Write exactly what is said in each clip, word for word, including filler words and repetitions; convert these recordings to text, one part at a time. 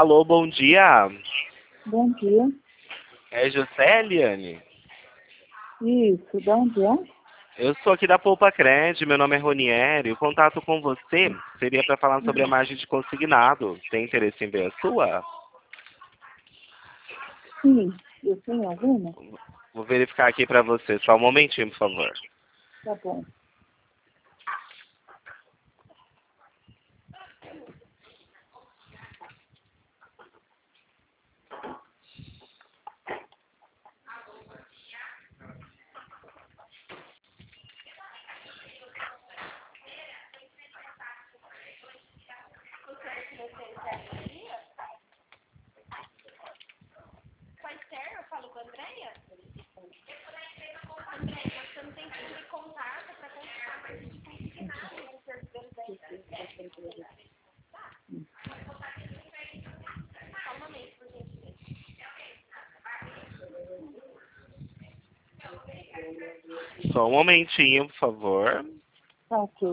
Alô, bom dia. Bom dia. É José, Eliane? Isso, de onde é? Eu sou aqui da Poupa Cred, meu nome é Ronieri. O contato com você seria para falar sobre a margem de consignado. Tem interesse em ver a sua? Sim, eu tenho alguma? Vou verificar aqui para você. Só um momentinho, por favor. Tá bom. Só um momentinho, por favor. Tá ok.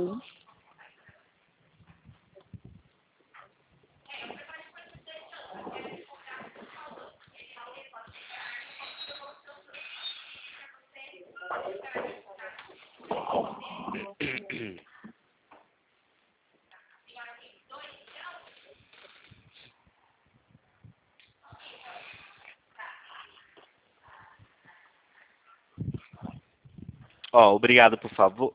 Ó, obrigado, por favor.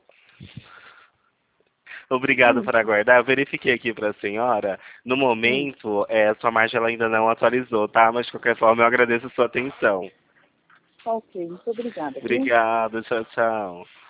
Obrigado Sim, por aguardar. Eu verifiquei aqui para a senhora. No sim. momento, é, a sua margem ela ainda não atualizou, tá? Mas, de qualquer forma, eu agradeço a sua atenção. Tá ok. Muito obrigada, viu? Obrigado. Tchau, tchau.